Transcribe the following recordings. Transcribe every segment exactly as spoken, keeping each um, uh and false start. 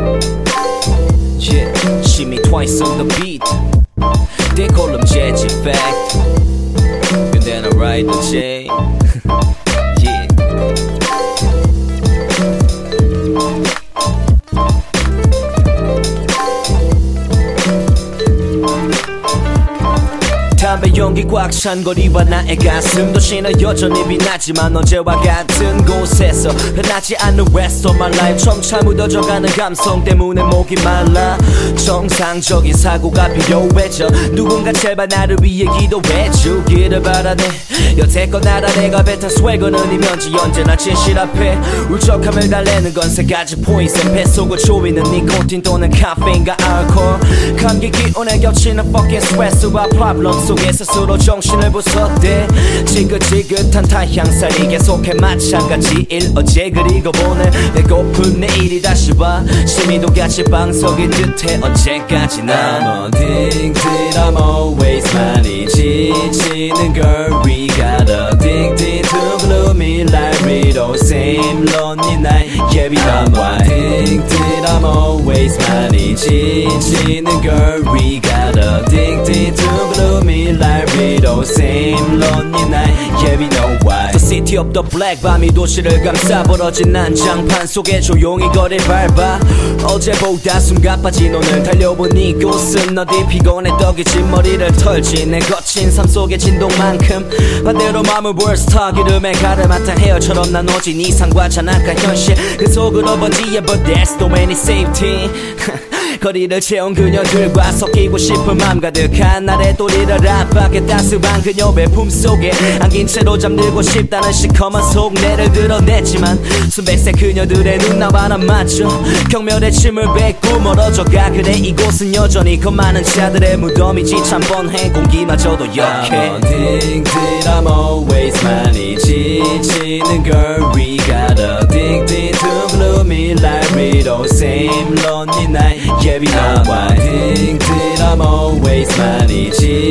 Yeah, see me twice on the beat. They call them J-G Fact. And then I ride the J. Yeah. 담배 연기 꽉 찬 거리와 나의 가슴 도시는 여전히 빛나지만 언제와 같은 곳에서 변하지 않는 rest of my life 점차 묻어져가는 감성 때문에 목이 말라 정상적인 사고가 필요해져 누군가 제발 나를 위해 기도해주기를 바라네 여태껏 알아내가 뱉은 swagger는 이면지 언제나 진실 앞에 울적함을 달래는 건 세 가지 포인트 뱃속을 조이는 니코틴 또는 카페인과 알코올 감기 기운에 겹치는 fucking stress와 problem 속에 스스로 정신을 부쉈대 지긋지긋한 타향살이 계속해 마찬가지일 어제 그리고 오늘 배고픈 내일이 다시 와 심의도 같이 방석이 듯해 언제까지나 I'm addicted I'm always 많이 지치는 girl We got addicted to gloomy life We the same lonely night Yeah we know why addicted I'm always 많이 지치는 girl We got addicted to gloomy life We the same lonely night Yeah we know why The city of the black 밤이 도시를 감싸 벌어진 난장판 속에 조용히 거리를 밟아 어제보다 숨가빠진 오늘 달려본 이곳은 어디 피곤해 떡이진 머리를 털지 내 거친 삶 속의 진동만큼 반대로 마음을 월스타 기름에 가르마탄 헤어처럼 나눠진 이상과 잔악한 현실 그 속으로 번지에 But there's no any safety 거리를 채운 그녀들과 섞이고 싶은 맘 가득한 날의 또리를 압박해 따스한 그녀의 품속에 안긴 채로 잠들고 싶다는 시커먼 속내를 드러냈지만 순백색 그녀들의 눈 나와 안 맞죠 경멸의 침을 뱉고 멀어져가 그래 이곳은 여전히 그 많은 자들의 무덤이지 참 뻔해 공기마저도 역해 I'm addicted I'm always 많이 지치는 girl We got addicted to gloomy life We the same lonely night Yeah we know why addicted I'm always 많이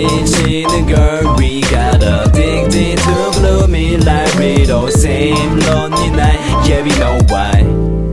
지치는 girl We got addicted to gloomy life We the same lonely night Yeah we know why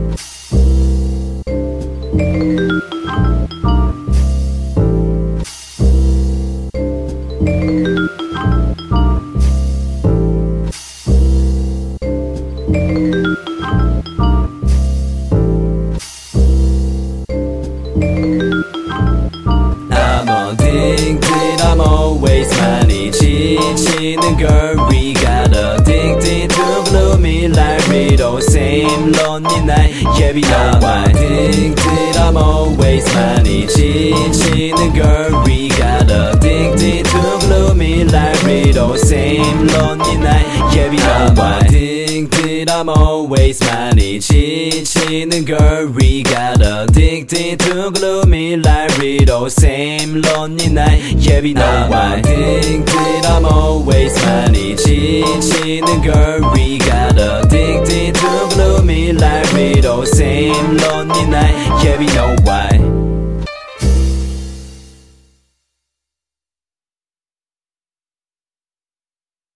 I'm addicted I'm always 많이 지치는 girl We got addicted to gloomy life We the same lonely night Yeah we know why addicted I'm always 많이 지치는 girl We got addicted to gloomy life We the same lonely night Yeah we know why addicted I'm always 많이 지치는 girl We got addicted to gloomy life We the same lonely night Yeah we know why addicted I'm always 많이 지치는 girl We got addicted to gloomy life We the same lonely night Yeah we know why